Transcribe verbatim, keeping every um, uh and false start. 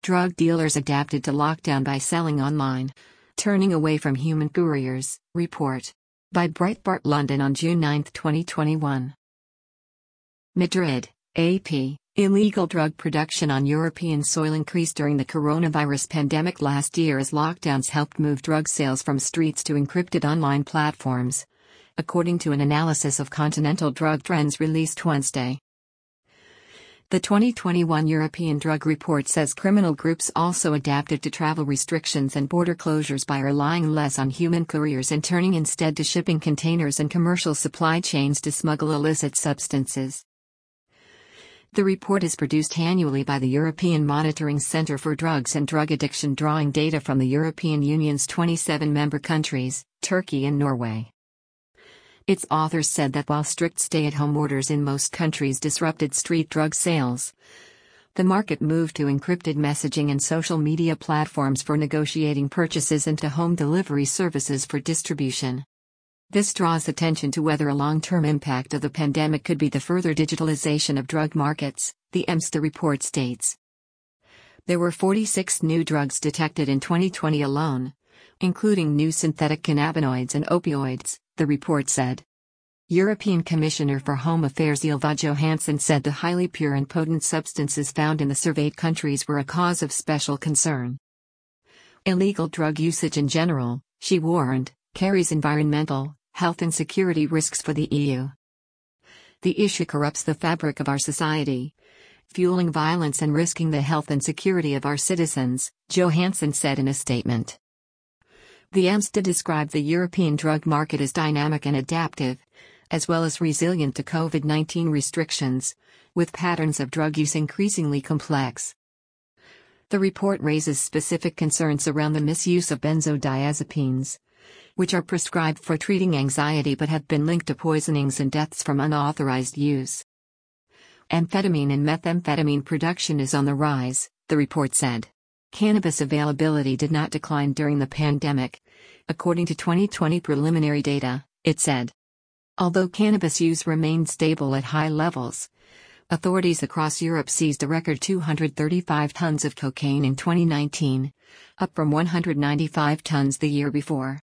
Drug dealers adapted to lockdown by selling online, turning away from human couriers, report. By Breitbart London on June ninth, twenty twenty-one. Madrid, A P. Illegal drug production on European soil increased during the coronavirus pandemic last year as lockdowns helped move drug sales from streets to encrypted online platforms, according to an analysis of Continental Drug Trends released Wednesday. The twenty twenty-one European Drug Report says criminal groups also adapted to travel restrictions and border closures by relying less on human couriers and turning instead to shipping containers and commercial supply chains to smuggle illicit substances. The report is produced annually by the European Monitoring Centre for Drugs and Drug Addiction, drawing data from the European Union's twenty-seven member countries, Turkey and Norway. Its authors said that while strict stay-at-home orders in most countries disrupted street drug sales, the market moved to encrypted messaging and social media platforms for negotiating purchases and to home delivery services for distribution. This draws attention to whether a long-term impact of the pandemic could be the further digitalization of drug markets, the EMSTA report states. There were forty-six new drugs detected in twenty twenty alone, including new synthetic cannabinoids and opioids, the report said. European Commissioner for Home Affairs Ylva Johansson said the highly pure and potent substances found in the surveyed countries were a cause of special concern. Illegal drug usage in general, she warned, carries environmental, health and security risks for the E U. The issue corrupts the fabric of our society, fueling violence and risking the health and security of our citizens, Johansson said in a statement. The EMSTA described the European drug market as dynamic and adaptive, as well as resilient to COVID nineteen restrictions, with patterns of drug use increasingly complex. The report raises specific concerns around the misuse of benzodiazepines, which are prescribed for treating anxiety but have been linked to poisonings and deaths from unauthorized use. Amphetamine and methamphetamine production is on the rise, the report said. Cannabis availability did not decline during the pandemic, according to twenty twenty preliminary data, it said. Although cannabis use remained stable at high levels, authorities across Europe seized a record two hundred thirty-five tons of cocaine in twenty nineteen, up from one hundred ninety-five tons the year before.